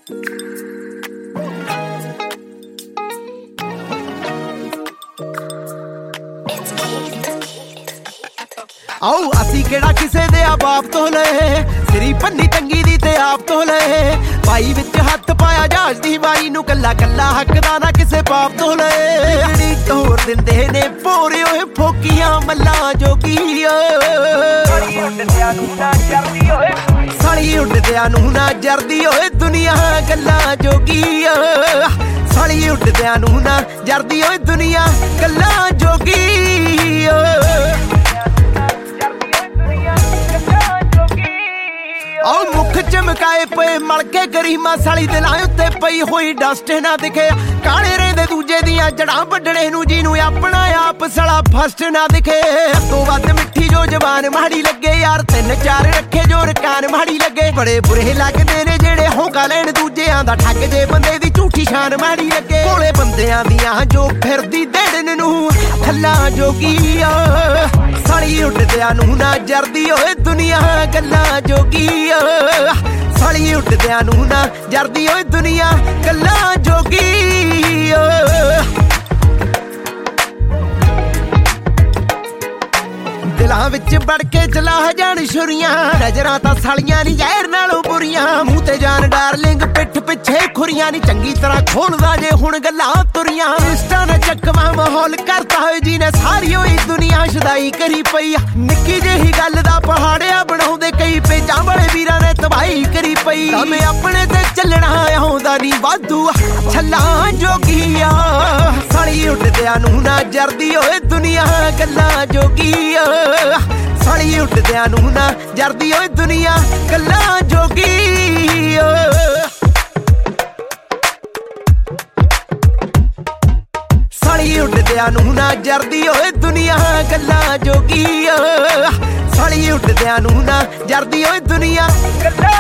आओ असी केड़ा किसे दे बाप तो लए सिरी भन्नी तंगी दी ते आप तो लए भाई विच हथ पाया जहाज दी मारी नू कल्ला कल्ला हकदा ना किसे पाप तो लए नी तोड़ दिंदे ने पोरे ओए फोकियां मल्ला जोगी साली उड्डदियां नू ना जरदी ओए दुनिया गल्ला जोगी साली उड्डदियां नू ना जरदी ओए दुनिया गल्ला जोगी आओ मुख चमकाए पे मलके गरीमा साली दिलां उत्ते पई होई डस्ट ना दिखे काले रेंदे दूजे दियां जड़ां वड्डणे नू जीनू अपना आप सला फस्ट ना दिखे तो वध मिठी जो जवान माड़ी लगे यार तीन चार रखे जो रकान माड़ी लगे बड़े बुरे लगदे ने जेड़े होका लैण दूजियां दा ठग जे बंदे दी झूठी शान माड़ी लगे कोले बंदियां दियां जो फिरदी देड़न नू थल्ला जोगी साली उड्डदियां नू ना जरदी ओए दुनिया गल्ला जोगी साली उड्डदियां नू ना जरदी ओए दुनिया गल्ला जोगी दिलां विच बड़ के चला जान छुरियां नजरां तां सालियां नी जहर नालों बुरियां मूंह ते जान डार्लिंग पिठ पिछे खुरियां नी चंगी तरह खोलदा जे हुण गल्लां तुरियां इंस्टा ने चकवा माहौल करता होए जी ने सारी होई दुनिया शदाई करी पई निक्की जेही गल दा पहाड़िया बनाउंदे कई पेजां वाले वीरां ने तबाही करी पई मैं अपने ते चलना आउंदा नी वाधू छल्ला जोगिया साली उड्डदियां नू ना जरदी ओए दुनिया गल्ला जोगी साली उड्डदियां नू ना जरदी ओए दुनिया गल्ला जोगी साली उड्डदियां नू ना जरदी ओए दुनिया गल्ला जोगी साली उड्डदियां नू ना जरदी ओए दुनिया गल्ला